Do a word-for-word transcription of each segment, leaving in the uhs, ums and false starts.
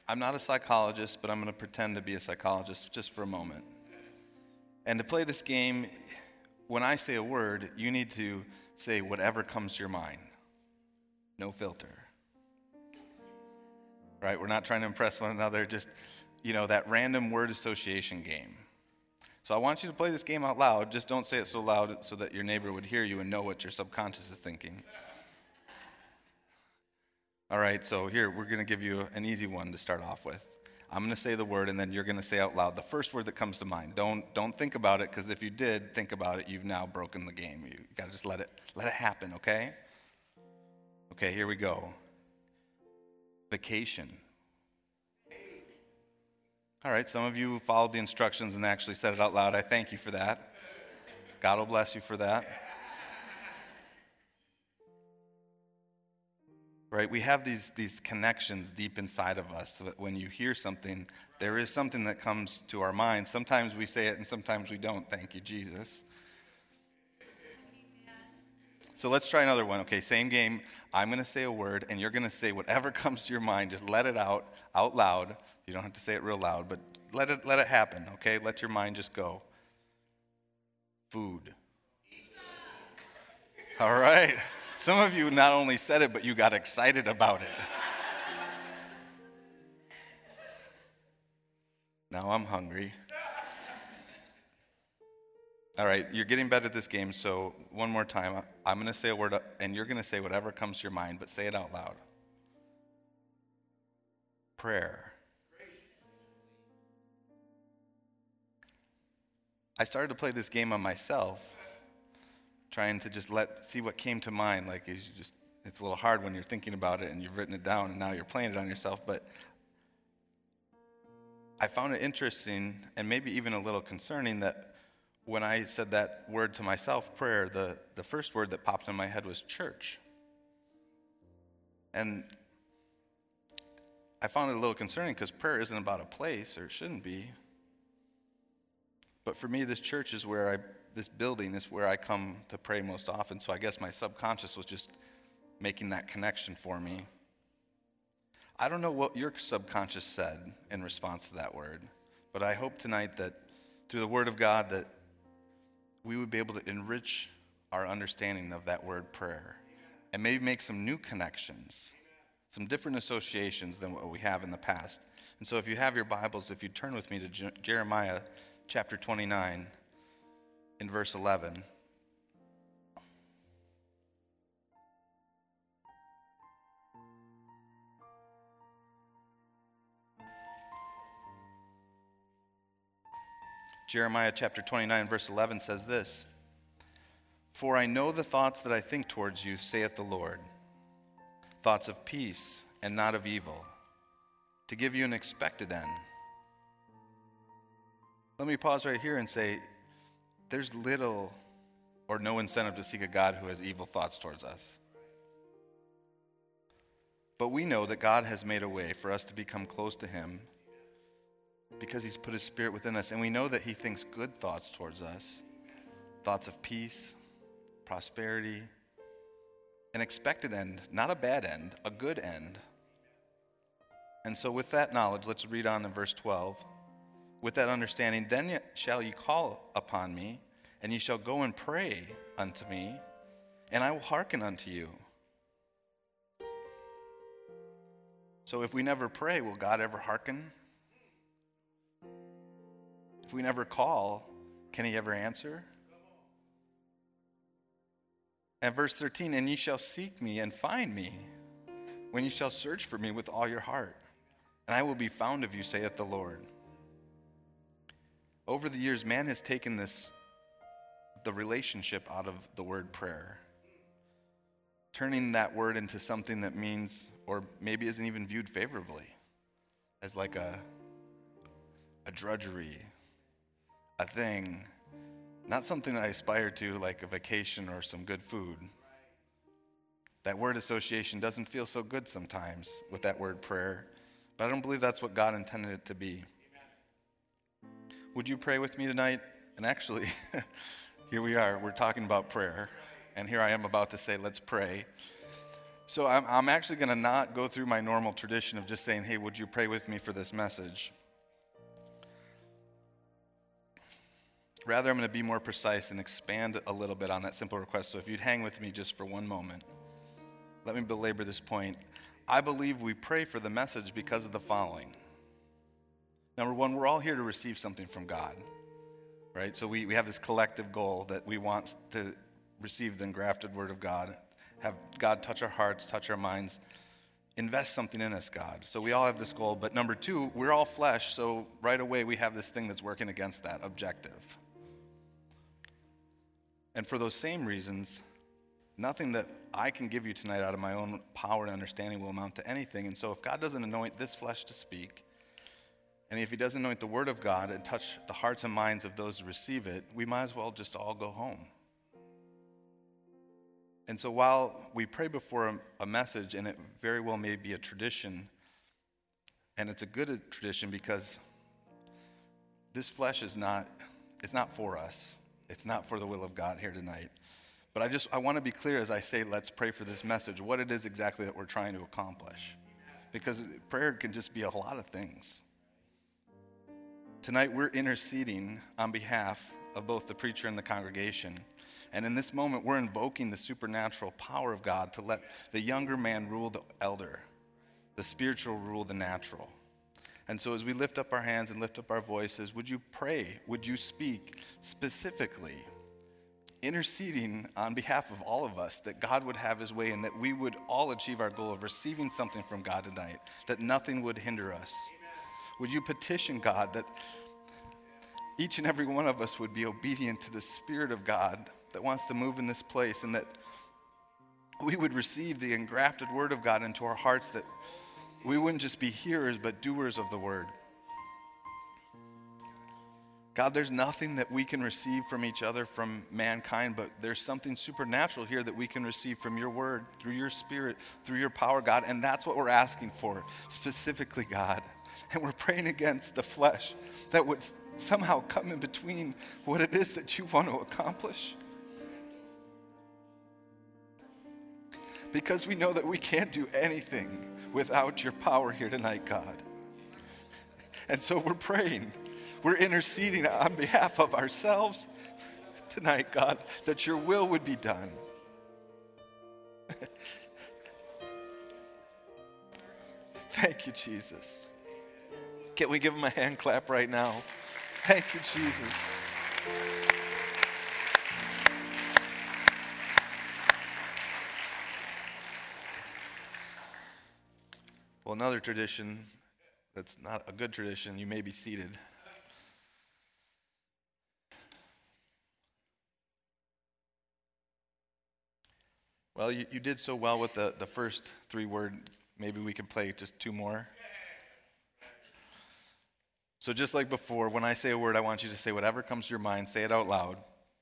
I'm not a psychologist, but I'm going to pretend to be a psychologist just for a moment. And to play this game, when I say a word, you need to say whatever comes to your mind. No filter. Right? We're not trying to impress one another, just, you know, that random word association game. So I want you to play this game out loud. Just don't say it so loud so that your neighbor would hear you and know what your subconscious is thinking. All right, so here, we're going to give you an easy one to start off with. I'm going to say the word, and then you're going to say out loud the first word that comes to mind. Don't don't think about it, because if you did think about it, you've now broken the game. You got to just let it let it happen, okay? Okay, here we go. Vacation. All right, some of you followed the instructions and actually said it out loud. I thank you for that. God will bless you for that. Right, we have these these connections deep inside of us so that when you hear something, there is something that comes to our mind. Sometimes we say it and sometimes we don't. Thank you, Jesus. So let's try another one. Okay, same game. I'm going to say a word and you're going to say whatever comes to your mind. Just let it out, out loud. You don't have to say it real loud, but let it let it happen, okay? Let your mind just go. Food. All right. Some of you not only said it, but you got excited about it. Now I'm hungry. All right, you're getting better at this game, so one more time. I'm going to say a word, and you're going to say whatever comes to your mind, but say it out loud. Prayer. I started to play this game on myself, trying to just let see what came to mind. Like, it's just it's a little hard when you're thinking about it and you've written it down and now you're playing it on yourself. But I found it interesting and maybe even a little concerning that when I said that word to myself, prayer, the, the first word that popped in my head was church. And I found it a little concerning because prayer isn't about a place, or it shouldn't be. But for me, this church is where I This building is where I come to pray most often, so I guess my subconscious was just making that connection for me. I don't know what your subconscious said in response to that word, but I hope tonight that through the Word of God that we would be able to enrich our understanding of that word prayer and maybe make some new connections, some different associations than what we have in the past. And so if you have your Bibles, if you turn with me to Je- Jeremiah chapter twenty-nine, in verse eleven. Jeremiah chapter twenty-nine, verse eleven says this: "For I know the thoughts that I think towards you, saith the Lord, thoughts of peace and not of evil, to give you an expected end." Let me pause right here and say, there's little or no incentive to seek a God who has evil thoughts towards us. But we know that God has made a way for us to become close to Him because He's put His Spirit within us, and we know that He thinks good thoughts towards us, thoughts of peace, prosperity, an expected end, not a bad end, a good end. And so with that knowledge, let's read on in verse twelve. With that understanding, then shall ye call upon me, and ye shall go and pray unto me, and I will hearken unto you. So if we never pray, will God ever hearken? If we never call, can He ever answer? And verse thirteen, and ye shall seek me and find me, when ye shall search for me with all your heart, and I will be found of you, saith the Lord. Over the years, man has taken this, the relationship out of the word prayer, turning that word into something that means, or maybe isn't even viewed favorably, as like a, a drudgery, a thing, not something that I aspire to, like a vacation or some good food. That word association doesn't feel so good sometimes with that word prayer, but I don't believe that's what God intended it to be. Would you pray with me tonight? And actually, here we are. We're talking about prayer. And here I am about to say, let's pray. So I'm, I'm actually going to not go through my normal tradition of just saying, hey, would you pray with me for this message? Rather, I'm going to be more precise and expand a little bit on that simple request. So if you'd hang with me just for one moment, let me belabor this point. I believe we pray for the message because of the following. Number one, we're all here to receive something from God, right? So we, we have this collective goal that we want to receive the engrafted word of God, have God touch our hearts, touch our minds, invest something in us, God. So we all have this goal. But number two, we're all flesh, so right away we have this thing that's working against that objective. And for those same reasons, nothing that I can give you tonight out of my own power and understanding will amount to anything. And so if God doesn't anoint this flesh to speak, and if he doesn't anoint the word of God and touch the hearts and minds of those who receive it, we might as well just all go home. And so while we pray before a, a message, and it very well may be a tradition, and it's a good tradition because this flesh is not, it's not for us. It's not for the will of God here tonight. But I just, I want to be clear as I say, let's pray for this message, what it is exactly that we're trying to accomplish. Because prayer can just be a lot of things. Tonight we're interceding on behalf of both the preacher and the congregation. And in this moment, we're invoking the supernatural power of God to let the younger man rule the elder, the spiritual rule the natural. And so as we lift up our hands and lift up our voices, would you pray? Would you speak specifically, interceding on behalf of all of us that God would have his way and that we would all achieve our goal of receiving something from God tonight, that nothing would hinder us? Would you petition God that each and every one of us would be obedient to the Spirit of God that wants to move in this place, and that we would receive the engrafted word of God into our hearts, that we wouldn't just be hearers but doers of the word. God, there's nothing that we can receive from each other, from mankind, but there's something supernatural here that we can receive from your word, through your Spirit, through your power, God, and that's what we're asking for, specifically, God. And we're praying against the flesh that would somehow come in between what it is that you want to accomplish. Because we know that we can't do anything without your power here tonight, God. And so we're praying, we're interceding on behalf of ourselves tonight, God, that your will would be done. Thank you, Jesus. Can we give him a hand clap right now? Thank you, Jesus. Well, another tradition that's not a good tradition, you may be seated. Well, you, you did so well with the, the first three word. Maybe we could play just two more. So just like before, when I say a word, I want you to say whatever comes to your mind, say it out loud.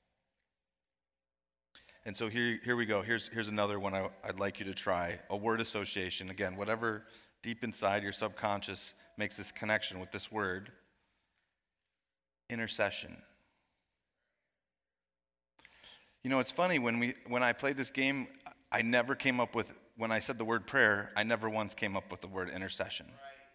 And so here, here we go. Here's, here's another one I, I'd like you to try. A word association. Again, whatever deep inside your subconscious makes this connection with this word. Intercession. You know, it's funny, when we when I played this game, I never came up with, when I said the word prayer, I never once came up with the word intercession.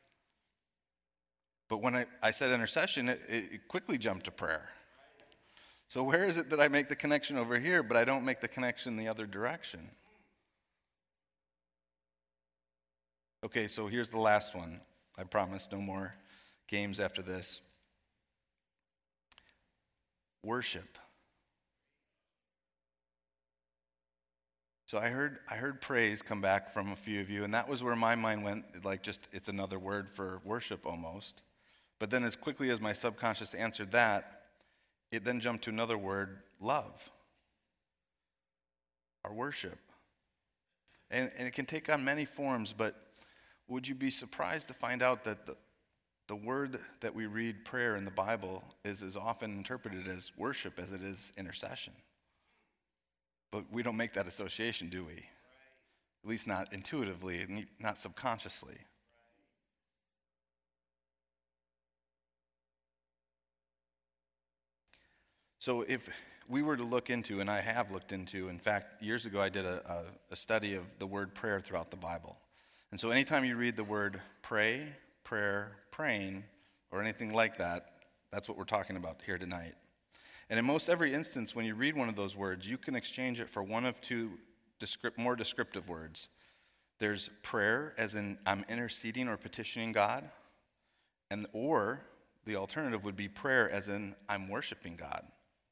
But when I, I said intercession, it, it quickly jumped to prayer. So where is it that I make the connection over here, but I don't make the connection the other direction? Okay, so here's the last one. I promise no more games after this. Worship. So I heard I heard praise come back from a few of you, and that was where my mind went, like just it's another word for worship almost. But then as quickly as my subconscious answered that, it then jumped to another word, love. Our worship. And, and it can take on many forms, but would you be surprised to find out that the, the word that we read, prayer, in the Bible is as often interpreted as worship as it is intercession? But we don't make that association, do we? At least not intuitively, not subconsciously. So if we were to look into, and I have looked into, in fact, years ago I did a, a, a study of the word prayer throughout the Bible. And so anytime you read the word pray, prayer, praying, or anything like that, that's what we're talking about here tonight. And in most every instance, when you read one of those words, you can exchange it for one of two descript, more descriptive words. There's prayer, as in I'm interceding or petitioning God, and or the alternative would be prayer, as in I'm worshiping God.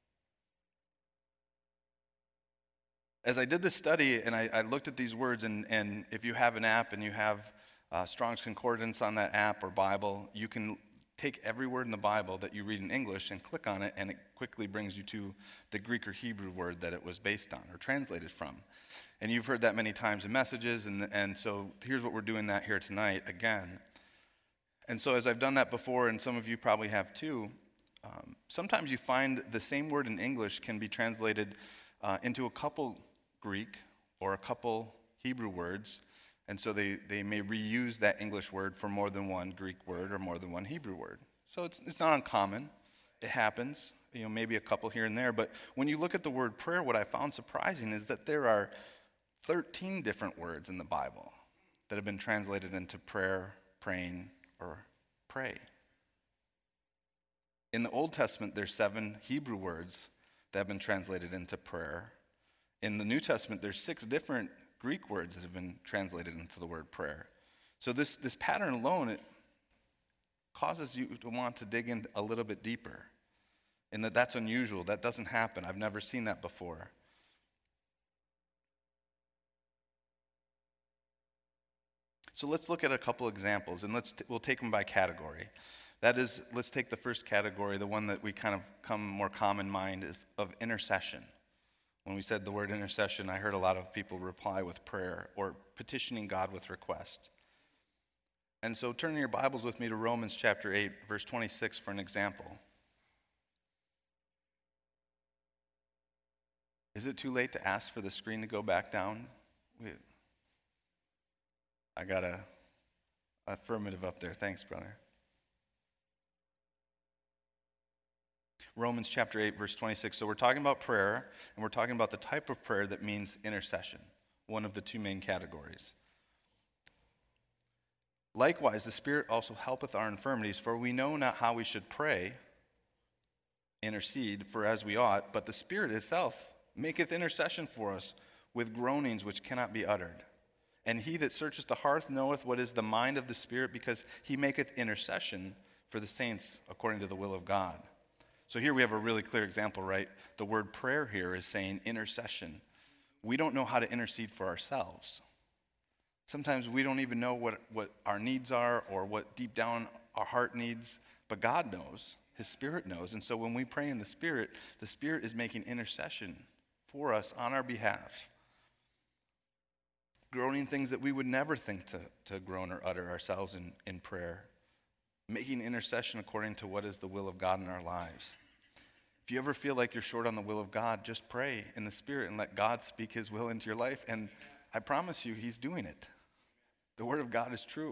As I did this study and I, I looked at these words, and, and if you have an app and you have uh, Strong's Concordance on that app or Bible, you can take every word in the Bible that you read in English and click on it, and it quickly brings you to the Greek or Hebrew word that it was based on or translated from. And you've heard that many times in messages, and, and so here's what we're doing that here tonight again. And so as I've done that before, and some of you probably have too, um, sometimes you find the same word in English can be translated uh, into a couple Greek or a couple Hebrew words, and so they, they may reuse that English word for more than one Greek word or more than one Hebrew word. So it's it's not uncommon. It happens, you know, maybe a couple here and there. But when you look at the word prayer, what I found surprising is that there are thirteen different words in the Bible that have been translated into prayer, praying, or pray. In the Old Testament, there's seven Hebrew words that have been translated into prayer. In the New Testament, there's six different Greek words that have been translated into the word prayer. So this, this pattern alone, it causes you to want to dig in a little bit deeper. And that that's unusual. That doesn't happen. I've never seen that before. So let's look at a couple examples, and let's t- we'll take them by category. That is, let's take the first category, the one that we kind of come more common mind of, of intercession. When we said the word intercession, I heard a lot of people reply with prayer or petitioning God with request. And so turn your Bibles with me to Romans chapter eight, verse twenty-six for an example. Is it too late to ask for the screen to go back down? We, I got a affirmative up there. Thanks, brother. Romans chapter eight, verse twenty-six. So we're talking about prayer, and we're talking about the type of prayer that means intercession, one of the two main categories. Likewise, the Spirit also helpeth our infirmities, for we know not how we should pray, intercede, for as we ought, but the Spirit itself maketh intercession for us with groanings which cannot be uttered. And he that searcheth the heart knoweth what is the mind of the Spirit, because he maketh intercession for the saints according to the will of God. So here we have a really clear example, right? The word prayer here is saying intercession. We don't know how to intercede for ourselves. Sometimes we don't even know what, what our needs are or what deep down our heart needs, but God knows. His Spirit knows. And so when we pray in the Spirit, the Spirit is making intercession for us on our behalf, groaning things that we would never think to, to groan or utter ourselves in, in prayer, making intercession according to what is the will of God in our lives. If you ever feel like you're short on the will of God, just pray in the Spirit and let God speak his will into your life, and I promise you, he's doing it. The Word of God is true.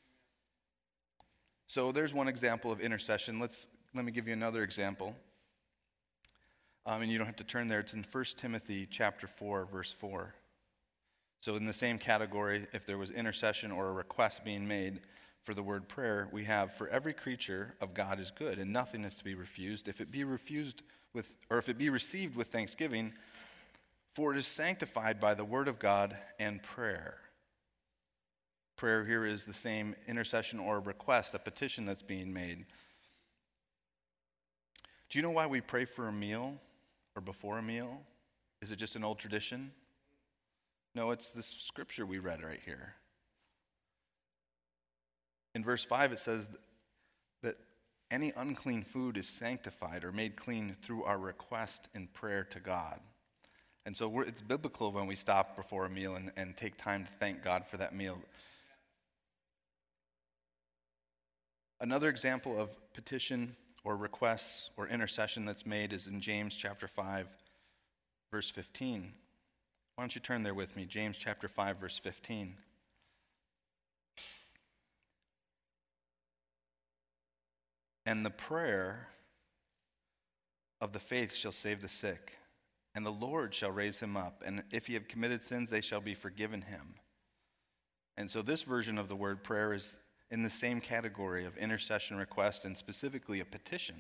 So there's one example of intercession. Let's let me give you another example. Um, and you don't have to turn there. It's in First Timothy chapter four, verse four. So in the same category, if there was intercession or a request being made for the word prayer, we have, for every creature of God is good, and nothing is to be refused. If it be refused with, or if it be received with thanksgiving, for it is sanctified by the word of God and prayer. Prayer here is the same intercession or request, a petition that's being made. Do you know why we pray for a meal or before a meal? Is it just an old tradition? No, it's this scripture we read right here. In verse five, it says that any unclean food is sanctified or made clean through our request in prayer to God. And so we're, it's biblical when we stop before a meal and, and take time to thank God for that meal. Another example of petition or requests or intercession that's made is in James chapter five, verse fifteen. Why don't you turn there with me? James chapter five, verse fifteen. And the prayer of the faith shall save the sick, and the Lord shall raise him up, and if he have committed sins, they shall be forgiven him. And so this version of the word prayer is in the same category of intercession request, and specifically a petition.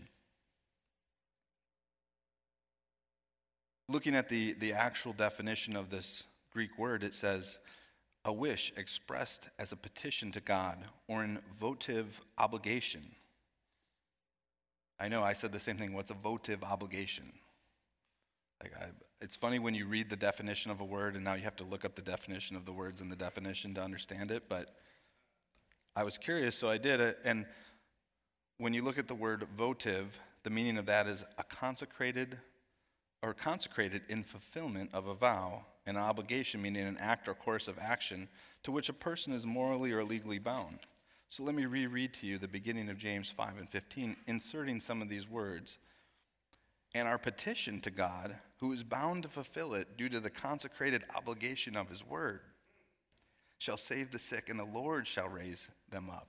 Looking at the, the actual definition of this Greek word, it says, a wish expressed as a petition to God or an votive obligation. I know I said the same thing. What's a votive obligation? Like I, it's funny when you read the definition of a word and now you have to look up the definition of the words in the definition to understand it, but I was curious, so I did it. And when you look at the word votive, the meaning of that is a consecrated or consecrated in fulfillment of a vow, an obligation, meaning an act or course of action to which a person is morally or legally bound. So let me reread to you the beginning of James five and fifteen, inserting some of these words. And our petition to God, who is bound to fulfill it due to the consecrated obligation of his word, shall save the sick, and the Lord shall raise them up.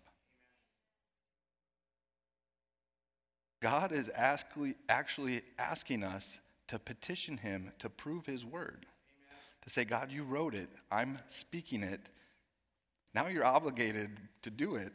God is actually, actually asking us to petition him to prove his word. Amen. To say, God, you wrote it. I'm speaking it. Now you're obligated to do it.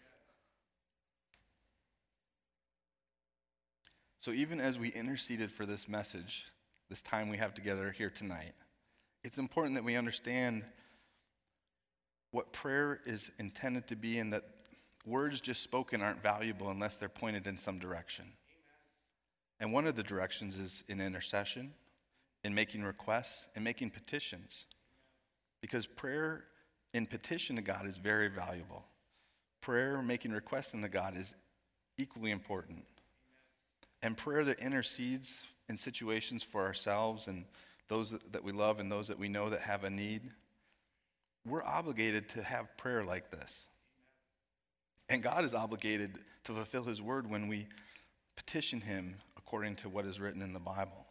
So even as we interceded for this message, this time we have together here tonight, it's important that we understand what prayer is intended to be, and that words just spoken aren't valuable unless they're pointed in some direction. And one of the directions is in intercession, in making requests, and making petitions. Because prayer in petition to God is very valuable. Prayer making requests unto God is equally important. And prayer that intercedes in situations for ourselves and those that we love and those that we know that have a need, we're obligated to have prayer like this. And God is obligated to fulfill his word when we petition him according to what is written in the Bible.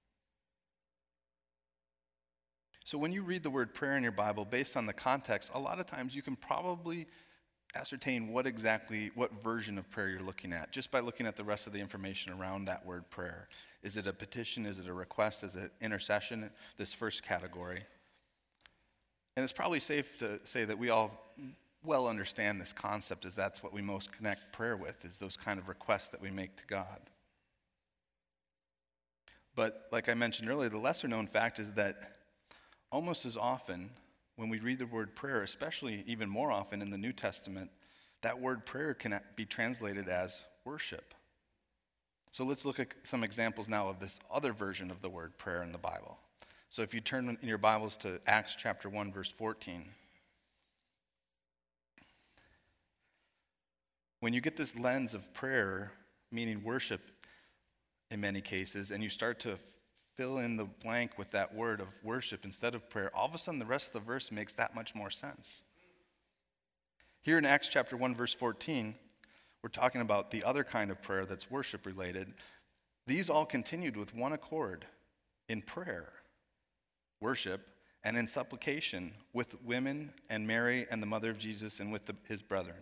So when you read the word prayer in your Bible, based on the context, a lot of times you can probably ascertain what exactly, what version of prayer you're looking at, just by looking at the rest of the information around that word prayer. Is it a petition? Is it a request? Is it intercession? This first category. And it's probably safe to say that we all well understand this concept, as that's what we most connect prayer with, is those kind of requests that we make to God. But like I mentioned earlier, the lesser known fact is that almost as often when we read the word prayer, especially even more often in the New Testament, that word prayer can be translated as worship. So let's look at some examples now of this other version of the word prayer in the Bible. So if you turn in your Bibles to Acts chapter one, verse fourteen. When you get this lens of prayer, meaning worship in many cases, and you start to fill in the blank with that word of worship instead of prayer, all of a sudden the rest of the verse makes that much more sense. Here in Acts chapter one, verse fourteen, we're talking about the other kind of prayer that's worship related. These all continued with one accord in prayer, worship, and in supplication with women and Mary and the mother of Jesus and with the, his brethren.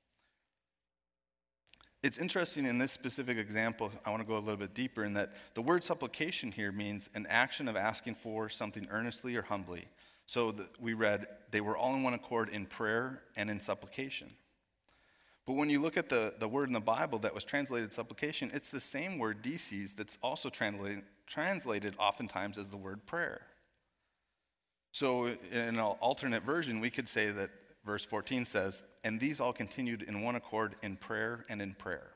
It's interesting in this specific example, I want to go a little bit deeper, in that the word supplication here means an action of asking for something earnestly or humbly. So the, we read, they were all in one accord in prayer and in supplication. But when you look at the, the word in the Bible that was translated supplication, it's the same word, deces, that's also translated, translated oftentimes as the word prayer. So in an alternate version, we could say that verse fourteen says, and these all continued in one accord in prayer and in prayer.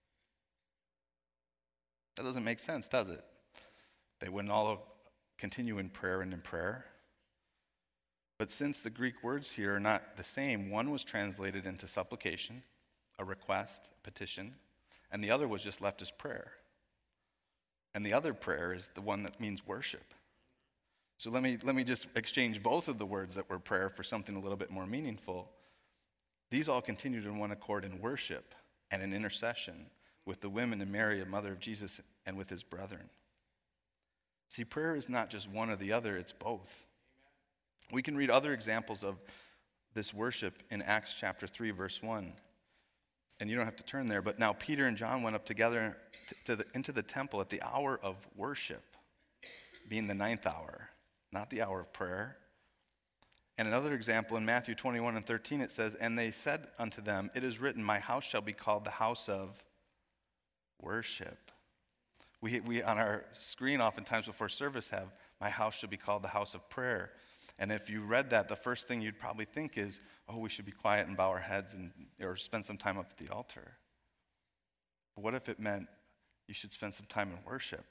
That doesn't make sense, does it? They wouldn't all continue in prayer and in prayer. But since the Greek words here are not the same, one was translated into supplication, a request, a petition, and the other was just left as prayer. And the other prayer is the one that means worship. So let me let me just exchange both of the words that were prayer for something a little bit more meaningful. These all continued in one accord in worship and in intercession with the women and Mary, a mother of Jesus, and with his brethren. See, prayer is not just one or the other, it's both. Amen. We can read other examples of this worship in Acts chapter three, verse one. and you don't have to turn there, but now Peter and John went up together to, to the, into the temple at the hour of worship, being the ninth hour, not the hour of prayer. And another example in Matthew twenty-one and thirteen, it says, "And they said unto them, It is written, My house shall be called the house of worship." We, we on our screen oftentimes before service have, "My house shall be called the house of prayer." And if you read that, the first thing you'd probably think is, oh, we should be quiet and bow our heads and or spend some time up at the altar. But what if it meant you should spend some time in worship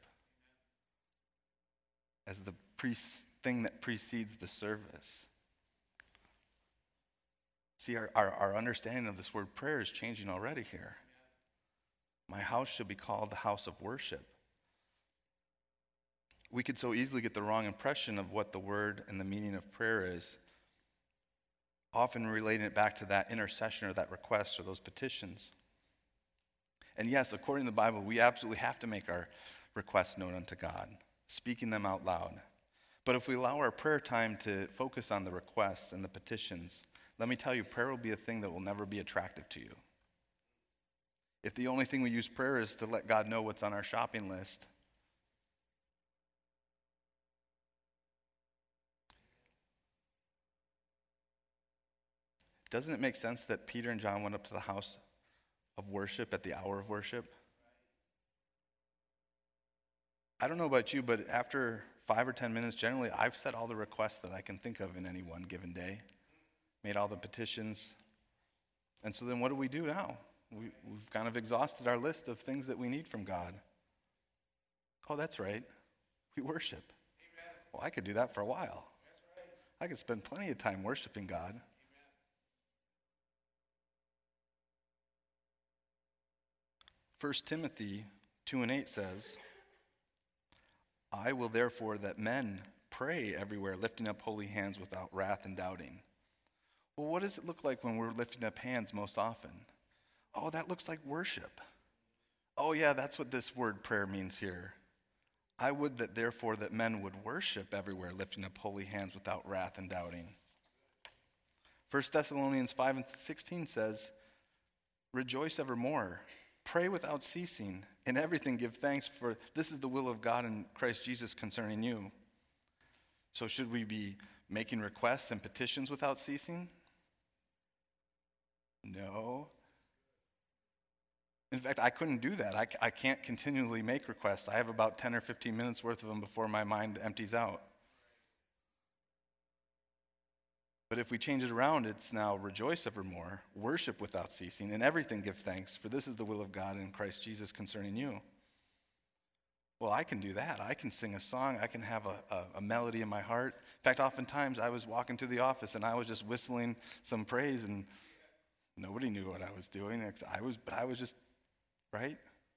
as the pre- thing that precedes the service? See, our, our, our understanding of this word prayer is changing already here. My house should be called the house of worship. We could so easily get the wrong impression of what the word and the meaning of prayer is, often relating it back to that intercession or that request or those petitions. And yes, according to the Bible, we absolutely have to make our requests known unto God, speaking them out loud. But if we allow our prayer time to focus on the requests and the petitions, let me tell you, prayer will be a thing that will never be attractive to you. If the only thing we use prayer is to let God know what's on our shopping list, doesn't it make sense that Peter and John went up to the house of worship at the hour of worship? I don't know about you, but after five or ten minutes, generally, I've said all the requests that I can think of in any one given day, made all the petitions. And so then what do we do now? We, we've kind of exhausted our list of things that we need from God. Oh, that's right. We worship. Amen. Well, I could do that for a while. That's right. I could spend plenty of time worshiping God. Amen. First Timothy two and eight says, "I will therefore that men pray everywhere, lifting up holy hands without wrath and doubting." Well, what does it look like when we're lifting up hands most often? Oh, that looks like worship. Oh yeah, that's what this word prayer means here. I would that therefore that men would worship everywhere, lifting up holy hands without wrath and doubting. First Thessalonians five and sixteen says, "Rejoice evermore. Pray without ceasing. In everything give thanks, for this is the will of God in Christ Jesus concerning you." So should we be making requests and petitions without ceasing? No. In fact, I couldn't do that. I, I can't continually make requests. I have about ten or fifteen minutes worth of them before my mind empties out. But if we change it around, it's now rejoice evermore, worship without ceasing, in everything give thanks, for this is the will of God in Christ Jesus concerning you. Well, I can do that. I can sing a song. I can have a, a, a melody in my heart. In fact, oftentimes I was walking through the office and I was just whistling some praise and nobody knew what I was doing. I was, but I was just, right?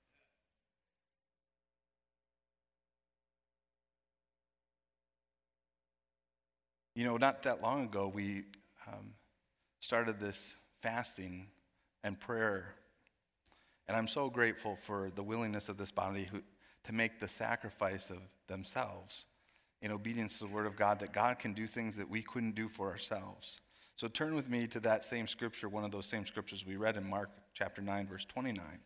You know, not that long ago, we um, started this fasting and prayer. And I'm so grateful for the willingness of this body who, to make the sacrifice of themselves in obedience to the Word of God, that God can do things that we couldn't do for ourselves. So turn with me to that same scripture, one of those same scriptures we read in Mark chapter nine, verse twenty-nine.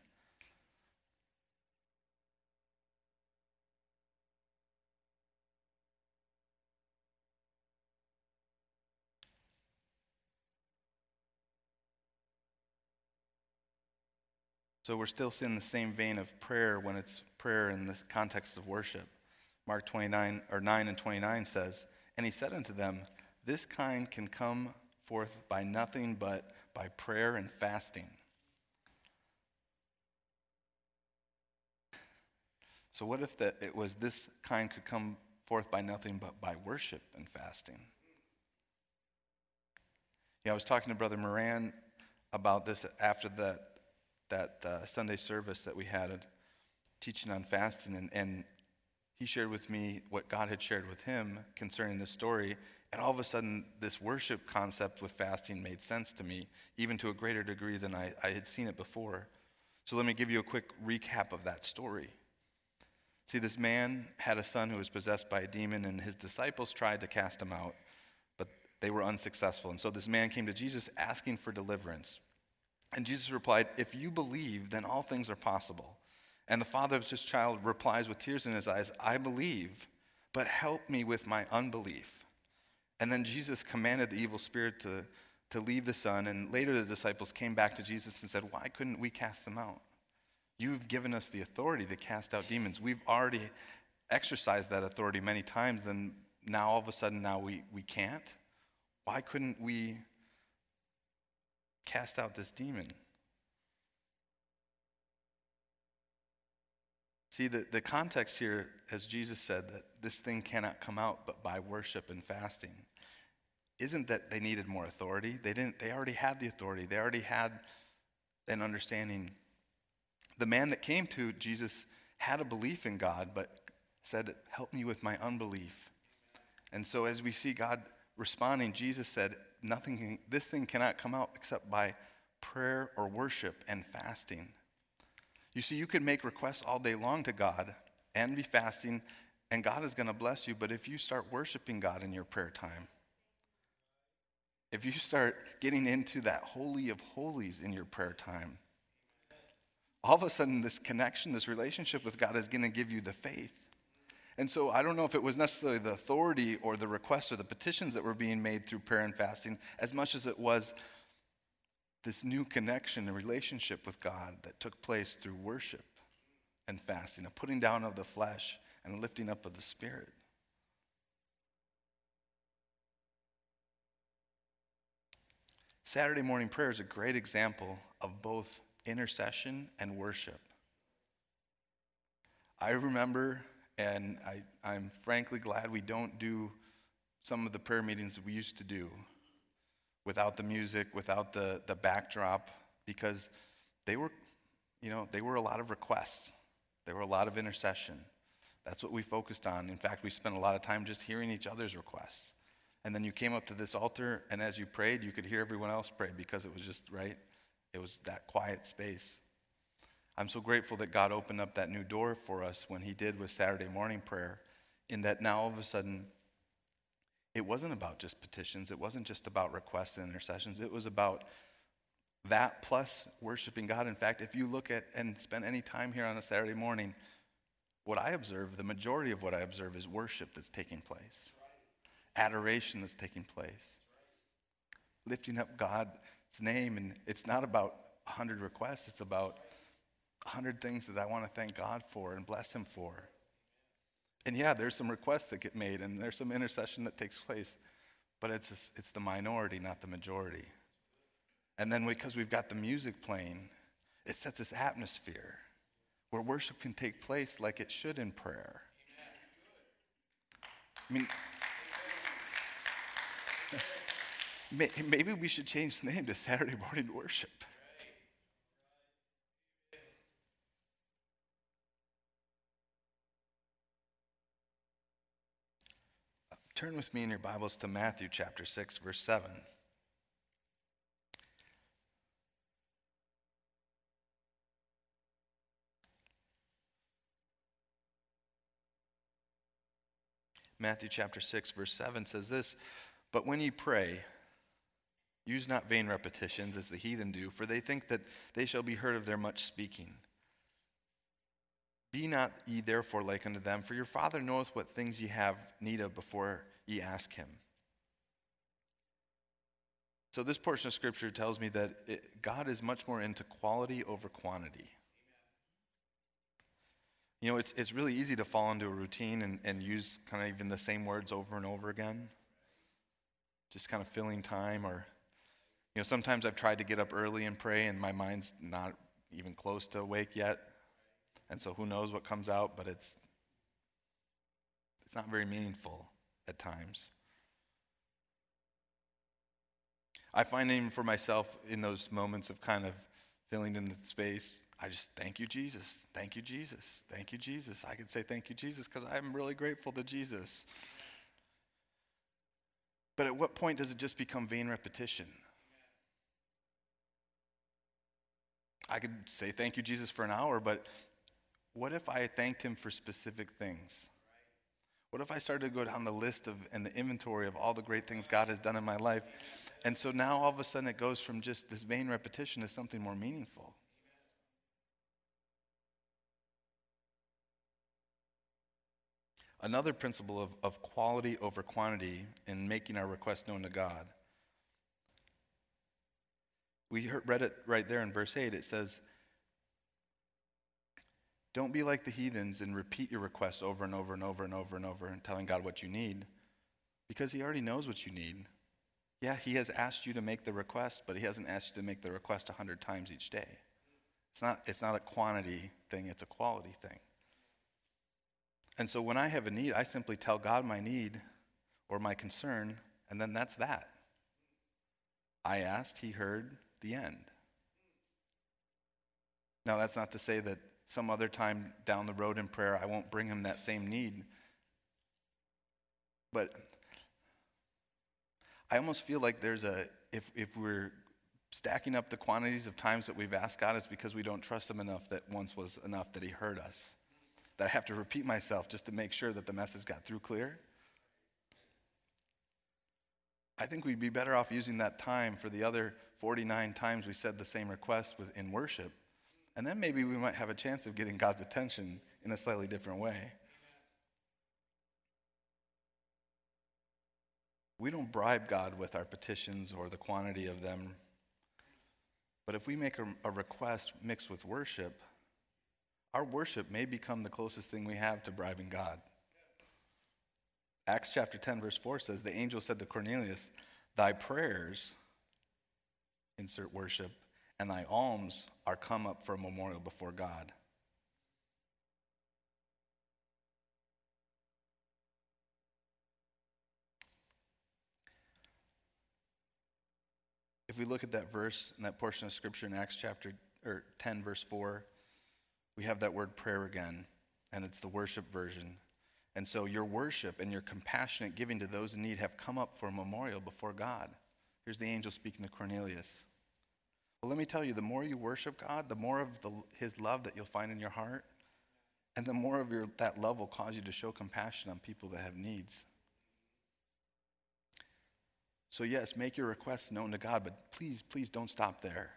So we're still in the same vein of prayer when it's prayer in this context of worship. Mark twenty-nine or nine and twenty-nine says, "And he said unto them, This kind can come forth by nothing but by prayer and fasting." So what if that it was this kind could come forth by nothing but by worship and fasting? Yeah, I was talking to Brother Moran about this after that that uh, Sunday service that we had, a teaching on fasting, and, and he shared with me what God had shared with him concerning this story, and all of a sudden this worship concept with fasting made sense to me, even to a greater degree than I, I had seen it before. So let me give you a quick recap of that story. See, this man had a son who was possessed by a demon, and his disciples tried to cast him out, but they were unsuccessful. And so this man came to Jesus asking for deliverance. And Jesus replied, if you believe, then all things are possible. And the father of this child replies with tears in his eyes, I believe, but help me with my unbelief. And then Jesus commanded the evil spirit to, to leave the son. And later the disciples came back to Jesus and said, why couldn't we cast them out? You've given us the authority to cast out demons. We've already exercised that authority many times. Then now all of a sudden now we, we can't? Why couldn't we cast out this demon? See, the, the context here, as Jesus said, that this thing cannot come out but by worship and fasting, isn't that they needed more authority. They didn't. They already had the authority. They already had an understanding. The man that came to Jesus had a belief in God, but said, help me with my unbelief. And so as we see God responding, Jesus said, nothing can, this thing cannot come out except by prayer or worship and fasting. You see, you could make requests all day long to God and be fasting, and God is going to bless you. But if you start worshiping God in your prayer time, if you start getting into that holy of holies in your prayer time, all of a sudden this connection, this relationship with God is going to give you the faith. And so I don't know if it was necessarily the authority or the requests or the petitions that were being made through prayer and fasting as much as it was this new connection and relationship with God that took place through worship and fasting, a putting down of the flesh and a lifting up of the spirit. Saturday morning prayer is a great example of both intercession and worship. I remember, and I, I'm frankly glad we don't do some of the prayer meetings that we used to do without the music, without the, the backdrop, because they were, you know, they were a lot of requests. There were a lot of intercession. That's what we focused on. In fact, we spent a lot of time just hearing each other's requests. And then you came up to this altar, and as you prayed, you could hear everyone else pray because it was just, right? It was that quiet space. I'm so grateful that God opened up that new door for us when he did with Saturday morning prayer, in that now all of a sudden, it wasn't about just petitions. It wasn't just about requests and intercessions. It was about that plus worshiping God. In fact, if you look at and spend any time here on a Saturday morning, what I observe, the majority of what I observe is worship that's taking place. Adoration that's taking place. Lifting up God's name. And it's not about a hundred requests. It's about a hundred things that I want to thank God for and bless him for. And yeah, there's some requests that get made and there's some intercession that takes place, but it's a, it's the minority, not the majority. And then because we've got the music playing, it sets this atmosphere where worship can take place like it should in prayer. I mean, maybe we should change the name to Saturday morning worship. Turn with me in your Bibles to Matthew chapter six, verse seven. Matthew chapter six, verse seven says this, but when ye pray, use not vain repetitions as the heathen do, for they think that they shall be heard of their much speaking. Be not ye therefore like unto them, for your Father knoweth what things ye have need of before ye ask him. So this portion of Scripture tells me that it, God is much more into quality over quantity. You know, it's it's really easy to fall into a routine and, and use kind of even the same words over and over again. Just kind of filling time, or, you know, sometimes I've tried to get up early and pray and my mind's not even close to awake yet. And so who knows what comes out, but it's it's not very meaningful at times. I find even for myself in those moments of kind of filling in the space, I just thank you, Jesus. Thank you, Jesus. Thank you, Jesus. I could say thank you, Jesus, because I'm really grateful to Jesus. But at what point does it just become vain repetition? I could say thank you, Jesus, for an hour, but what if I thanked him for specific things? What if I started to go down the list of and the inventory of all the great things God has done in my life? And so now all of a sudden it goes from just this vain repetition to something more meaningful. Another principle of, of quality over quantity in making our request known to God. We heard, read it right there in verse eight. It says, don't be like the heathens and repeat your requests over and over and over and over and over and telling God what you need, because he already knows what you need. Yeah, he has asked you to make the request, but he hasn't asked you to make the request a hundred times each day. It's not, it's not a quantity thing, it's a quality thing. And so when I have a need, I simply tell God my need or my concern, and then that's that. I asked, he heard, the end. Now, that's not to say that some other time down the road in prayer, I won't bring him that same need. But I almost feel like there's a, if, if we're stacking up the quantities of times that we've asked God, it's because we don't trust him enough that once was enough that he heard us. That I have to repeat myself just to make sure that the message got through clear. I think we'd be better off using that time for the other forty-nine times we said the same request with, in worship. And then maybe we might have a chance of getting God's attention in a slightly different way. We don't bribe God with our petitions or the quantity of them. But if we make a, a request mixed with worship, our worship may become the closest thing we have to bribing God. Acts chapter ten, verse four says, the angel said to Cornelius, thy prayers, insert worship, and thy alms are come up for a memorial before God. If we look at that verse and that portion of scripture in Acts chapter or ten, verse four, we have that word prayer again, and it's the worship version. And so your worship and your compassionate giving to those in need have come up for a memorial before God. Here's the angel speaking to Cornelius. Well, let me tell you, the more you worship God, the more of the, his love that you'll find in your heart, and the more of your, that love will cause you to show compassion on people that have needs. So yes, make your requests known to God, but please, please don't stop there.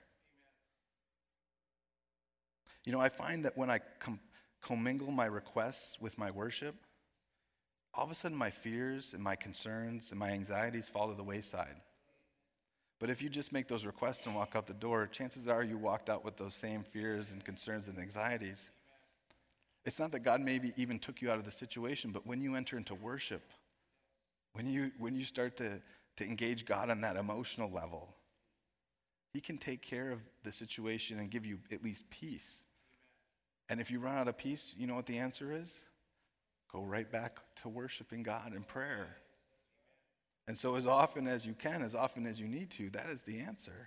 You know, I find that when I com- commingle my requests with my worship, all of a sudden my fears and my concerns and my anxieties fall to the wayside. But if you just make those requests and walk out the door, chances are you walked out with those same fears and concerns and anxieties. It's not that God maybe even took you out of the situation, but when you enter into worship, when you when you start to, to engage God on that emotional level, he can take care of the situation and give you at least peace. And if you run out of peace, you know what the answer is? Go right back to worshiping God in prayer. And so as often as you can, as often as you need to, that is the answer.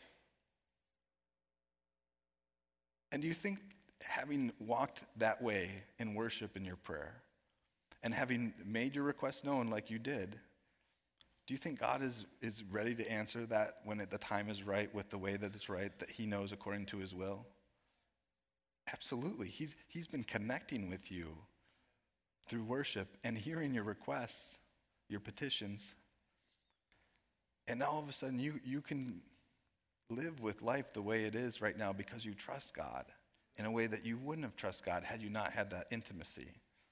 And do you think having walked that way in worship in your prayer and having made your request known like you did, do you think God is, is ready to answer that when it, the time is right with the way that it's right, that he knows according to his will? Absolutely. He's, he's been connecting with you through worship and hearing your requests, your petitions. And all of a sudden you, you can live with life the way it is right now because you trust God in a way that you wouldn't have trusted God had you not had that intimacy.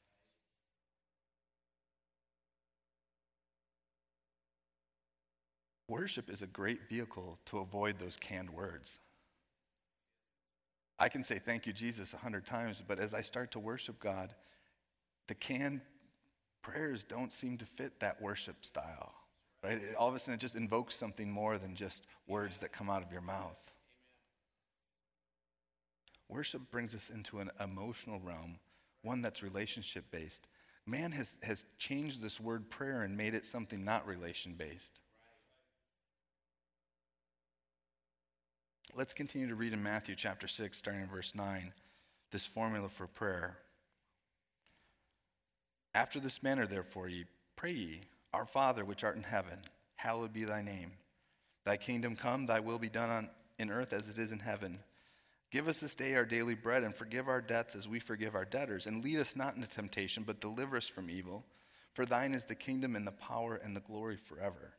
Worship is a great vehicle to avoid those canned words. I can say thank you, Jesus, a hundred times, but as I start to worship God, the canned prayers don't seem to fit that worship style, right? All of a sudden it just invokes something more than just words that come out of your mouth. Worship brings us into an emotional realm, one that's relationship-based. Man has, has changed this word prayer and made it something not relation-based. Let's continue to read in Matthew chapter six, starting in verse nine, this formula for prayer. After this manner, therefore, ye pray ye, Our Father which art in heaven, hallowed be thy name. Thy kingdom come, thy will be done on in earth as it is in heaven. Give us this day our daily bread, and forgive our debts as we forgive our debtors. And lead us not into temptation, but deliver us from evil. For thine is the kingdom and the power and the glory forever.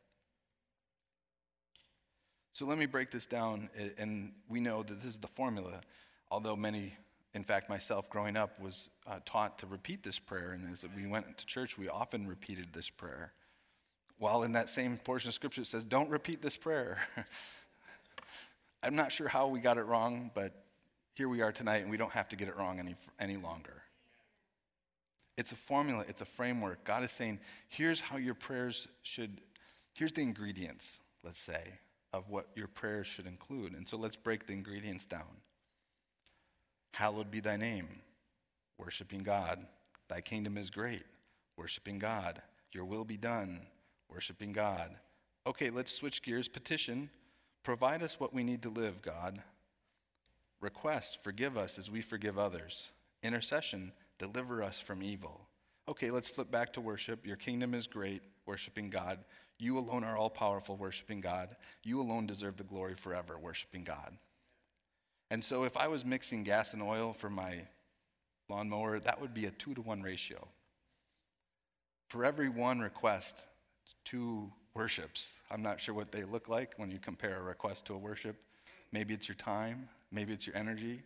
So let me break this down, and we know that this is the formula, although many, in fact myself growing up, was uh, taught to repeat this prayer. And as we went to church, we often repeated this prayer. While in that same portion of Scripture it says, don't repeat this prayer. I'm not sure how we got it wrong, but here we are tonight, and we don't have to get it wrong any, any longer. It's a formula. It's a framework. God is saying, here's how your prayers should, here's the ingredients, let's say, of what your prayers should include. And so let's break the ingredients down. Hallowed be thy name, worshiping God. Thy kingdom is great, worshiping God. Your will be done, worshiping God. Okay, let's switch gears. Petition. Provide us what we need to live, God. Request, forgive us as we forgive others. Intercession, deliver us from evil. Okay, let's flip back to worship. Your kingdom is great, worshiping God. You alone are all-powerful, worshiping God. You alone deserve the glory forever, worshiping God. And so if I was mixing gas and oil for my lawnmower, that would be a two to one ratio. For every one request, two worships. I'm not sure what they look like when you compare a request to a worship. Maybe it's your time. Maybe it's your energy.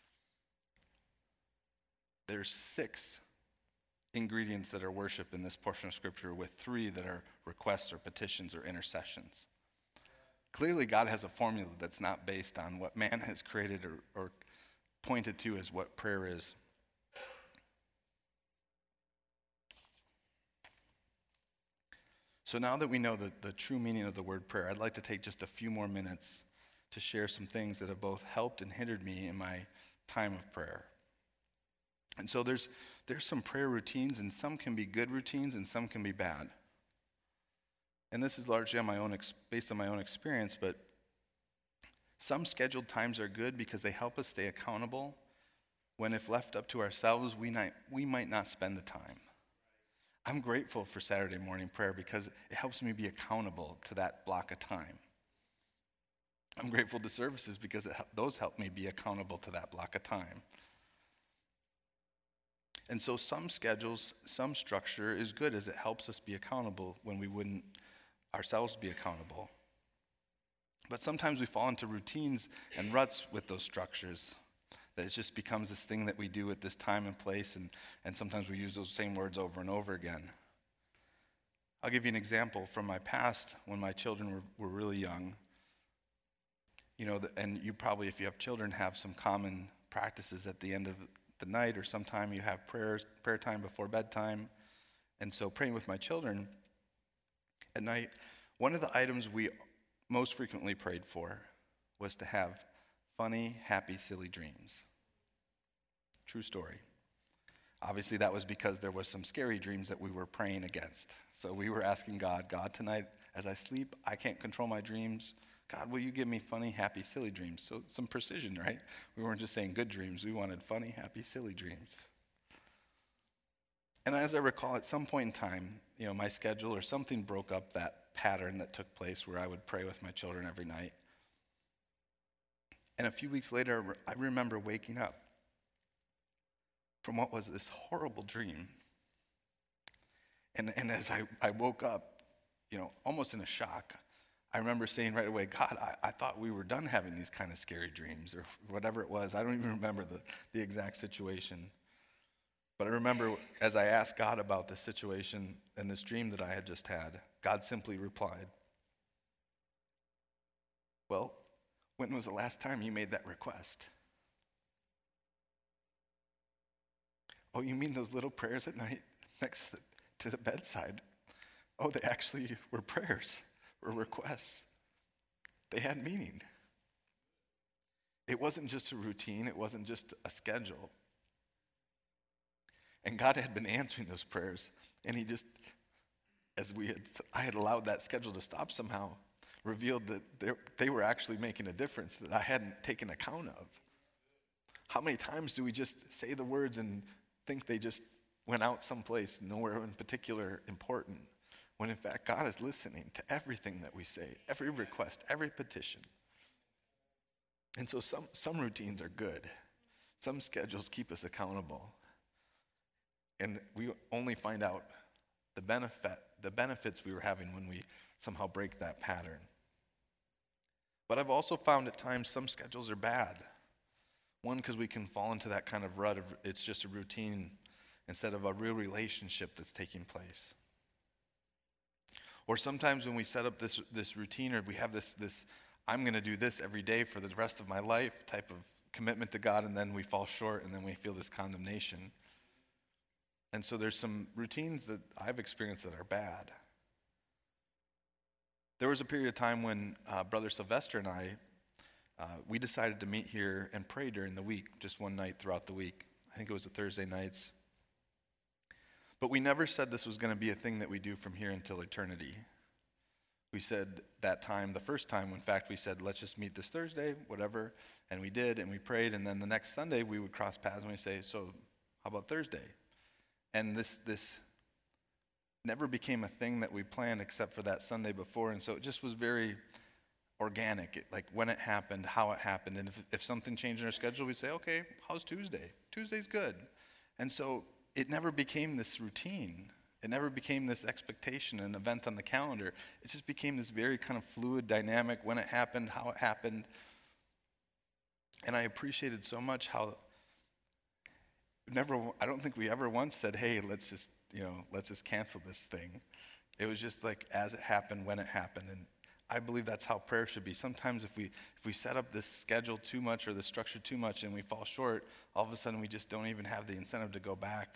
There's six ingredients that are worship in this portion of Scripture, with three that are requests or petitions or intercessions. Clearly, God has a formula that's not based on what man has created or, or pointed to as what prayer is. So now that we know the, the true meaning of the word prayer, I'd like to take just a few more minutes to share some things that have both helped and hindered me in my time of prayer. And so there's there's some prayer routines, and some can be good routines and some can be bad. And this is largely on my own ex- based on my own experience, but some scheduled times are good because they help us stay accountable when, if left up to ourselves, we might, we might not spend the time. I'm grateful for Saturday morning prayer because it helps me be accountable to that block of time. I'm grateful to services because it, those help me be accountable to that block of time. And so some schedules, some structure is good as it helps us be accountable when we wouldn't ourselves be accountable. But sometimes we fall into routines and ruts with those structures, that it just becomes this thing that we do at this time and place, and, and sometimes we use those same words over and over again. I'll give you an example from my past when my children were, were really young. You know, the, and you probably, if you have children, have some common practices at the end of the night, or sometime you have prayers, prayer time before bedtime. And so praying with my children at night, one of the items we most frequently prayed for was to have funny, happy, silly dreams. True story. Obviously, that was because there was some scary dreams that we were praying against. So we were asking God, God, tonight, as I sleep, I can't control my dreams. God, will you give me funny, happy, silly dreams? So some precision, right? We weren't just saying good dreams. We wanted funny, happy, silly dreams. And as I recall, at some point in time, you know, my schedule or something broke up that pattern that took place where I would pray with my children every night. And a few weeks later, I remember waking up from what was this horrible dream. And, and as I, I woke up, you know, almost in a shock, I remember saying right away, God, I, I thought we were done having these kind of scary dreams, or whatever it was. I don't even remember the, the exact situation. But I remember as I asked God about this situation and this dream that I had just had, God simply replied, well, when was the last time you made that request? Oh, you mean those little prayers at night next to the, to the bedside? Oh, they actually were prayers. Were requests. They had meaning. It wasn't just a routine. It wasn't just a schedule. And God had been answering those prayers, and he just, as we had, I had allowed that schedule to stop somehow, revealed that they were actually making a difference that I hadn't taken account of. How many times do we just say the words and think they just went out someplace, nowhere in particular important, when in fact God is listening to everything that we say, every request, every petition. And so some, some routines are good. Some schedules keep us accountable. And we only find out the benefit, the benefits we were having when we somehow break that pattern. But I've also found at times some schedules are bad. One, because we can fall into that kind of rut of it's just a routine instead of a real relationship that's taking place. Or sometimes when we set up this this routine, or we have this this I'm going to do this every day for the rest of my life type of commitment to God, and then we fall short, and then we feel this condemnation. And so there's some routines that I've experienced that are bad. There was a period of time when uh, Brother Sylvester and I, uh, we decided to meet here and pray during the week, just one night throughout the week. I think it was the Thursday nights. But we never said this was going to be a thing that we do from here until eternity. We said that time, the first time, in fact, we said, let's just meet this Thursday, whatever. And we did, and we prayed. And then the next Sunday, we would cross paths and we'd say, so how about Thursday? And this this never became a thing that we planned except for that Sunday before. And so it just was very organic, it, like when it happened, how it happened. And if, if something changed in our schedule, we'd say, okay, how's Tuesday? Tuesday's good. And so it never became this routine. It never became this expectation, an event on the calendar. It just became this very kind of fluid dynamic, when it happened, how it happened. And I appreciated so much how never, I don't think we ever once said, hey, let's just, you know, let's just cancel this thing. It was just like as it happened, when it happened. And I believe that's how prayer should be. Sometimes if we if we set up this schedule too much or the structure too much and we fall short, all of a sudden we just don't even have the incentive to go back.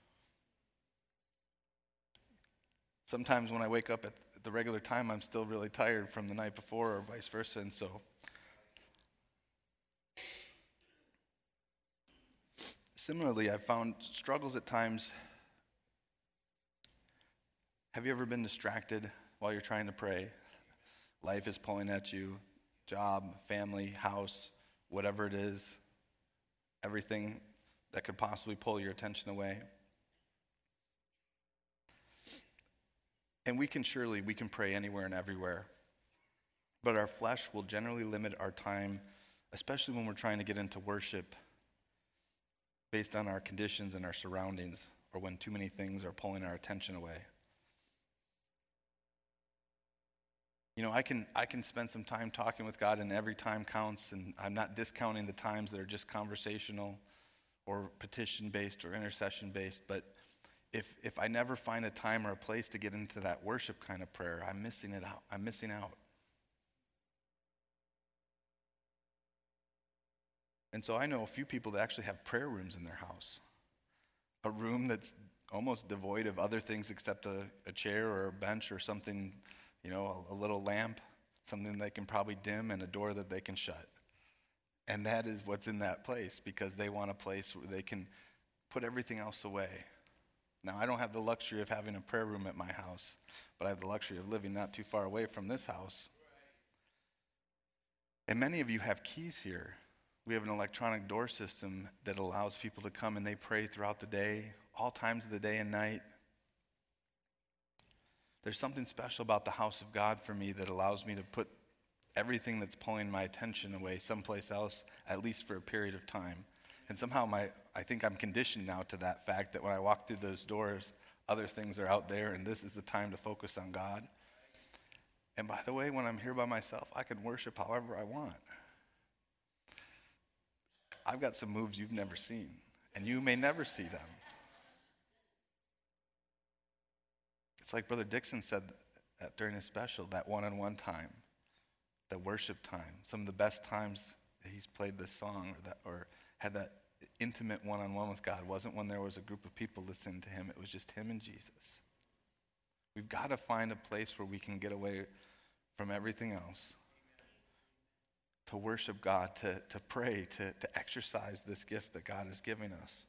Sometimes when I wake up at the regular time, I'm still really tired from the night before or vice versa. And so similarly, I've found struggles at times. Have you ever been distracted while you're trying to pray? Life is pulling at you, job, family, house, whatever it is, everything that could possibly pull your attention away. And we can surely, we can pray anywhere and everywhere. But our flesh will generally limit our time, especially when we're trying to get into worship, based on our conditions and our surroundings, or when too many things are pulling our attention away. You know, I can I can spend some time talking with God, and every time counts, and I'm not discounting the times that are just conversational or petition-based or intercession-based, but if if I never find a time or a place to get into that worship kind of prayer, I'm missing it out. I'm missing out. And so I know a few people that actually have prayer rooms in their house. A room that's almost devoid of other things except a, a chair or a bench or something, you know, a, a little lamp, something they can probably dim, and a door that they can shut. And that is what's in that place, because they want a place where they can put everything else away. Now, I don't have the luxury of having a prayer room at my house, but I have the luxury of living not too far away from this house. And many of you have keys here. We have an electronic door system that allows people to come and they pray throughout the day, all times of the day and night. There's something special about the house of God for me that allows me to put everything that's pulling my attention away someplace else, at least for a period of time. And somehow my I think I'm conditioned now to that fact that when I walk through those doors, other things are out there, and this is the time to focus on God. And by the way, when I'm here by myself, I can worship however I want. I've got some moves you've never seen, and you may never see them. It's like Brother Dixon said that during his special, that one-on-one time, that worship time, some of the best times that he's played this song or that or had that intimate one-on-one with God wasn't when there was a group of people listening to him. It was just him and Jesus. We've got to find a place where we can get away from everything else, to worship God, to, to pray, to, to exercise this gift that God is giving us.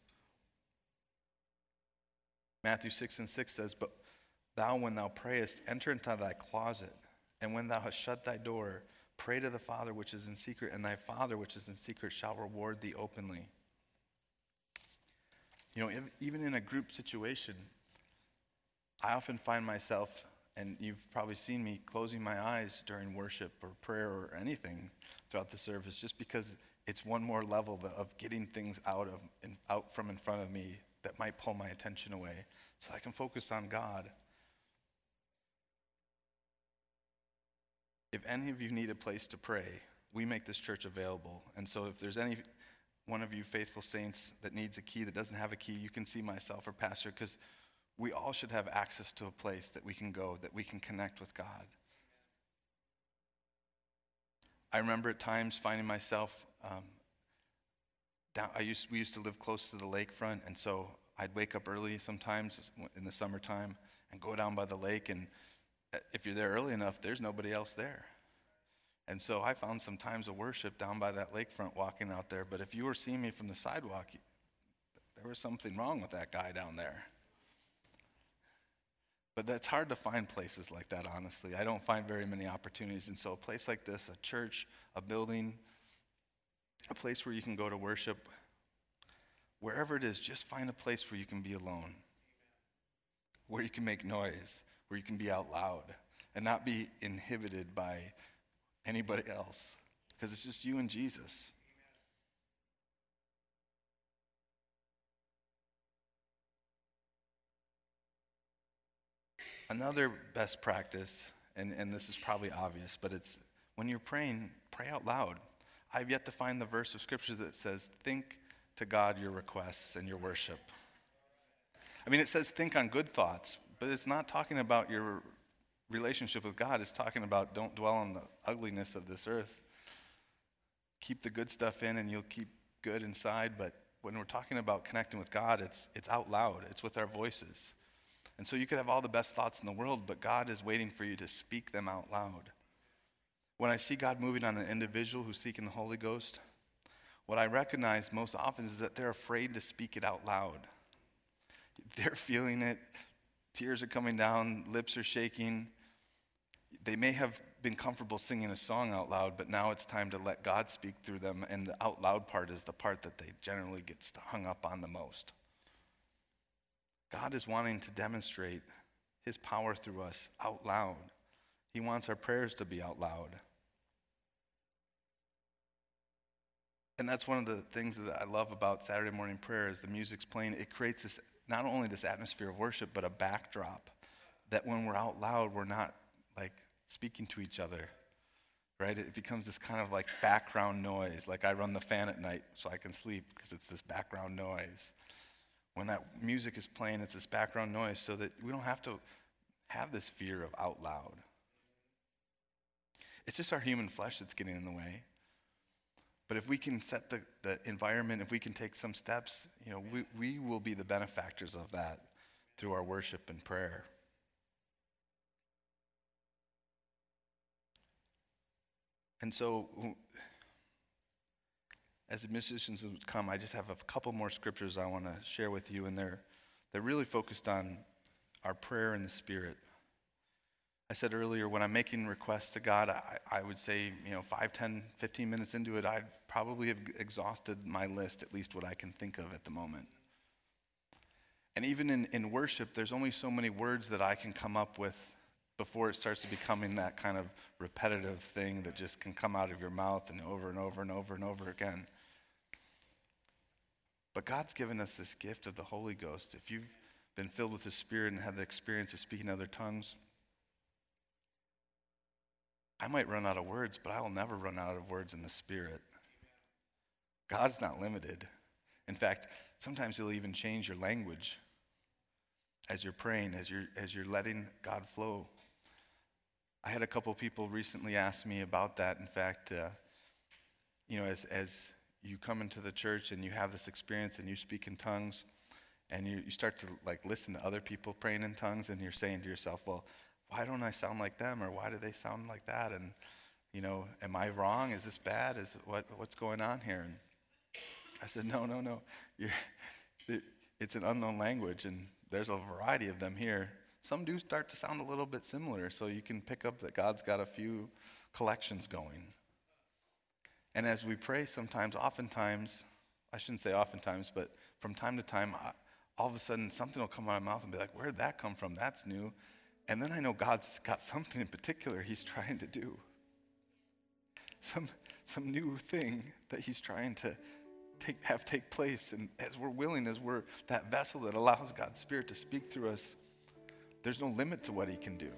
Matthew six and six says, "But thou, when thou prayest, enter into thy closet, and when thou hast shut thy door, pray to the Father which is in secret, and thy Father which is in secret shall reward thee openly." You know, if, even in a group situation, I often find myself And you've probably seen me closing my eyes during worship or prayer or anything throughout the service, just because it's one more level of getting things out of in, out from in front of me that might pull my attention away, so I can focus on God. If any of you need a place to pray, we make this church available. And so if there's any one of you faithful saints that needs a key, that doesn't have a key, you can see myself or pastor, because we all should have access to a place that we can go, that we can connect with God. I remember at times finding myself, um, down, I used, we used to live close to the lakefront, and so I'd wake up early sometimes in the summertime and go down by the lake, and if you're there early enough, there's nobody else there. And so I found some times of worship down by that lakefront walking out there, but if you were seeing me from the sidewalk, there was something wrong with that guy down there. But that's hard to find places like that, honestly. I don't find very many opportunities. And so a place like this, a church, a building, a place where you can go to worship, wherever it is, just find a place where you can be alone, where you can make noise, where you can be out loud, and not be inhibited by anybody else, because it's just you and Jesus. Another best practice, and, and this is probably obvious, but it's when you're praying, pray out loud. I've yet to find the verse of Scripture that says, think to God your requests and your worship. I mean, it says think on good thoughts, but it's not talking about your relationship with God. It's talking about don't dwell on the ugliness of this earth. Keep the good stuff in and you'll keep good inside, but when we're talking about connecting with God, it's it's out loud. It's with our voices. And so you could have all the best thoughts in the world, but God is waiting for you to speak them out loud. When I see God moving on an individual who's seeking the Holy Ghost, what I recognize most often is that they're afraid to speak it out loud. They're feeling it. Tears are coming down. Lips are shaking. They may have been comfortable singing a song out loud, but now it's time to let God speak through them, and the out loud part is the part that they generally get hung up on the most. God is wanting to demonstrate his power through us out loud. He wants our prayers to be out loud. And that's one of the things that I love about Saturday morning prayer is the music's playing. It creates this, not only this atmosphere of worship, but a backdrop that when we're out loud, we're not like speaking to each other, right? It becomes this kind of like background noise. Like I run the fan at night so I can sleep because it's this background noise. When that music is playing, it's this background noise so that we don't have to have this fear of out loud. It's just our human flesh that's getting in the way. But if we can set the, the environment, if we can take some steps, you know, we, we will be the benefactors of that through our worship and prayer. And so, as the musicians would come, I just have a couple more scriptures I want to share with you, and they're they're really focused on our prayer in the Spirit. I said earlier, when I'm making requests to God, I, I would say, you know, five, ten, fifteen minutes into it, I'd probably have exhausted my list, at least what I can think of at the moment. And even in, in worship, there's only so many words that I can come up with before it starts to becoming that kind of repetitive thing that just can come out of your mouth and over and over and over and over again. But God's given us this gift of the Holy Ghost. If you've been filled with the Spirit and had the experience of speaking other tongues, I might run out of words, but I will never run out of words in the Spirit. God's not limited. In fact, sometimes he'll even change your language as you're praying, as you're as you're letting God flow. I had a couple people recently ask me about that. In fact, uh, you know, as as you come into the church and you have this experience and you speak in tongues, and you, you start to like listen to other people praying in tongues, and you're saying to yourself, well, why don't I sound like them, or why do they sound like that? And, you know, am I wrong? Is this bad? Is what what's going on here? And I said, no, no, no. You're, it, it's an unknown language, and there's a variety of them here. Some do start to sound a little bit similar, so you can pick up that God's got a few collections going. And as we pray sometimes, oftentimes, I shouldn't say oftentimes, but from time to time, I, all of a sudden something will come out of my mouth and be like, where did that come from? That's new. And then I know God's got something in particular he's trying to do. Some, some new thing that he's trying to take, have take place. And as we're willing, as we're that vessel that allows God's Spirit to speak through us, there's no limit to what he can do.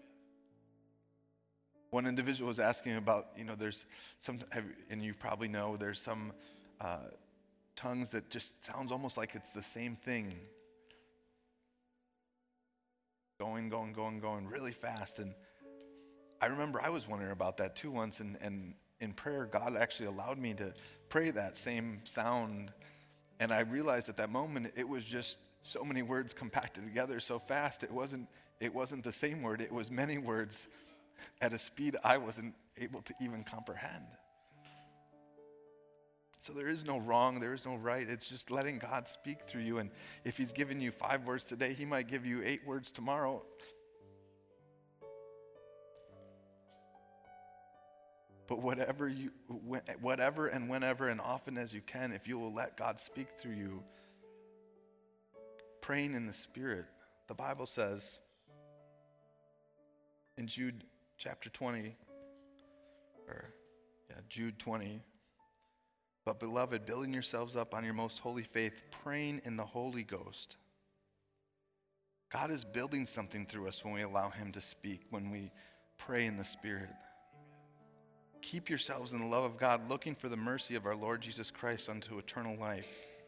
One individual was asking about, you know, there's some, and you probably know, there's some uh, tongues that just sounds almost like it's the same thing. Going, going, going, going really fast. And I remember I was wondering about that too once, and, and in prayer, God actually allowed me to pray that same sound. And I realized at that moment, it was just so many words compacted together so fast. It wasn't, it wasn't the same word. It was many words at a speed I wasn't able to even comprehend. So there is no wrong, there is no right. It's just letting God speak through you. And if he's given you five words today, he might give you eight words tomorrow. But whatever you, whatever and whenever and often as you can, if you will let God speak through you, praying in the Spirit, the Bible says in Jude chapter twenty, or yeah, Jude twenty, but beloved, building yourselves up on your most holy faith, praying in the Holy Ghost. God is building something through us when we allow him to speak, when we pray in the Spirit. Keep yourselves in the love of God, looking for the mercy of our Lord Jesus Christ unto eternal life.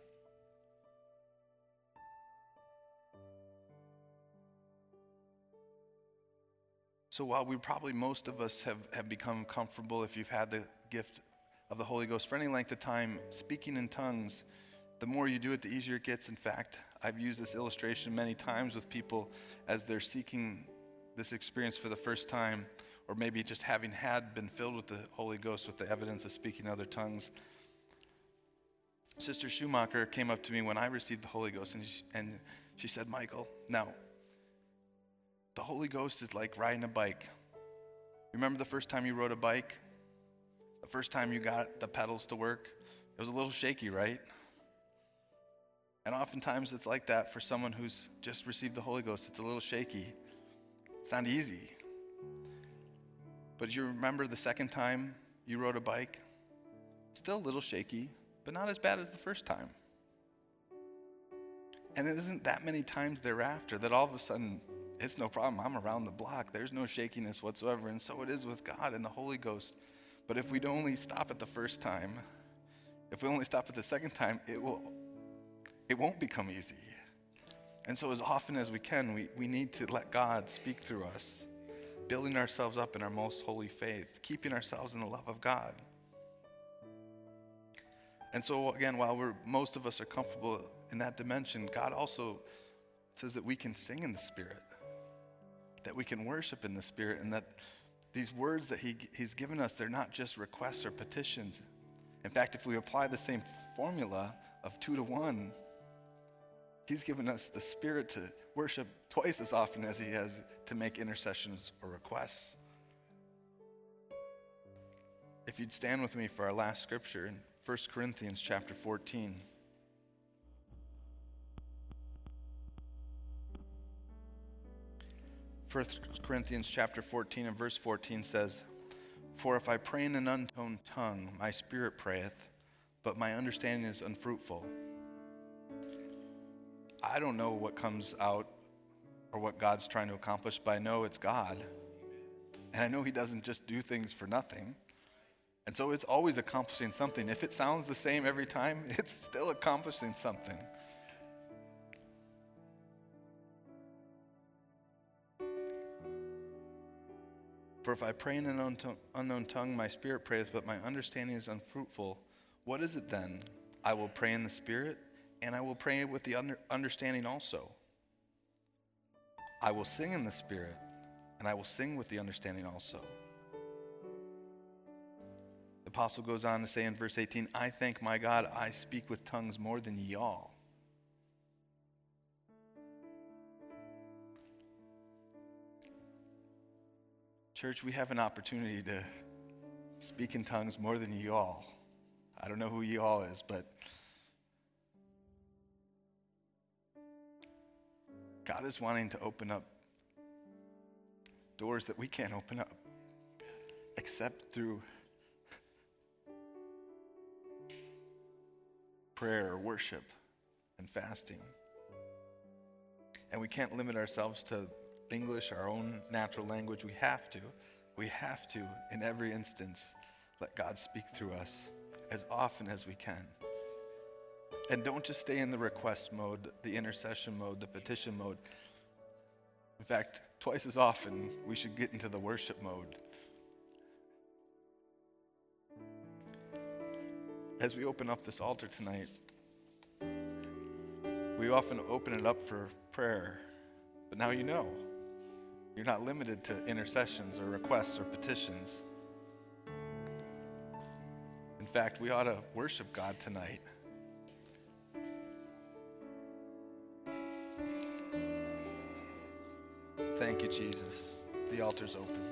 So while we probably, most of us have, have become comfortable, if you've had the gift of the Holy Ghost for any length of time, speaking in tongues, the more you do it, the easier it gets. In fact, I've used this illustration many times with people as they're seeking this experience for the first time, or maybe just having had been filled with the Holy Ghost with the evidence of speaking other tongues. Sister Schumacher came up to me when I received the Holy Ghost, and she, and she said, Michael, now, the Holy Ghost is like riding a bike. Remember the first time you rode a bike? The first time you got the pedals to work? It was a little shaky, right? And oftentimes it's like that for someone who's just received the Holy Ghost. It's a little shaky. It's not easy. But you remember the second time you rode a bike? Still a little shaky, but not as bad as the first time. And it isn't that many times thereafter that all of a sudden, it's no problem, I'm around the block. There's no shakiness whatsoever. And so it is with God and the Holy Ghost. But if we'd only stop at the first time, if we only stop at the second time, it will, it won't become easy. And so as often as we can, we, we need to let God speak through us, building ourselves up in our most holy faith, keeping ourselves in the love of God. And so again, while we're most of us are comfortable in that dimension, God also says that we can sing in the Spirit, that we can worship in the Spirit, and that these words that he, he's given us, they're not just requests or petitions. In fact, if we apply the same formula of two to one, he's given us the Spirit to worship twice as often as he has to make intercessions or requests. If you'd stand with me for our last scripture in First Corinthians chapter fourteen. First Corinthians chapter fourteen and verse fourteen says, For if I pray in an unknown tongue, my spirit prayeth, but my understanding is unfruitful. I don't know what comes out or what God's trying to accomplish, but I know it's God. And I know he doesn't just do things for nothing. And so it's always accomplishing something. If it sounds the same every time, it's still accomplishing something. For if I pray in an unknown tongue, my spirit prayeth, but my understanding is unfruitful. What is it then? I will pray in the Spirit, and I will pray with the under understanding also. I will sing in the Spirit, and I will sing with the understanding also. The apostle goes on to say in verse eighteen, I thank my God, I speak with tongues more than ye all. Church, we have an opportunity to speak in tongues more than ye all. I don't know who ye all is, but God is wanting to open up doors that we can't open up except through prayer, worship, and fasting. And we can't limit ourselves to English, our own natural language. We have to. We have to, in every instance, let God speak through us as often as we can. And don't just stay in the request mode, the intercession mode, the petition mode. In fact, twice as often, we should get into the worship mode. As we open up this altar tonight, we often open it up for prayer, but now you know. You're not limited to intercessions or requests or petitions. In fact, we ought to worship God tonight. Thank you, Jesus. The altar's open.